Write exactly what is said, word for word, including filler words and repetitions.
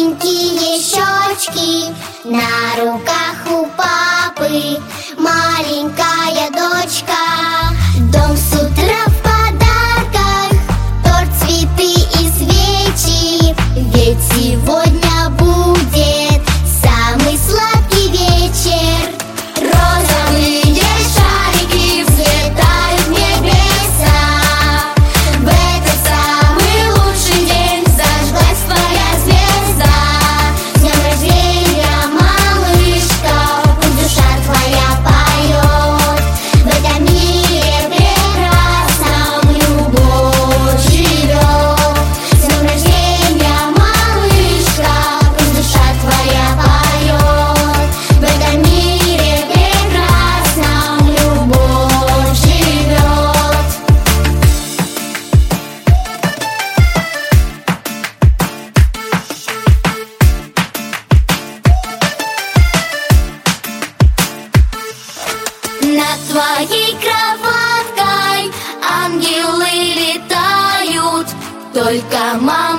Маленькие щечки на руках у папы, маленькая дочка. Дом с утра в подарках, торт, цветы и свечи. Ведь сегодня будет самый сладкий вечер. Розовые шарики взлетают в небеса. В этот самый лучший день зажглась твоя звезда. С днем рождения, малышка, пусть душа твоя поет. В этом мире прекрасном любовь живет. С днем рождения, малышка, пусть душа твоя поет. В этом мире прекрасном любовь живет. Над твоей кроваткой ангелы летают, только мама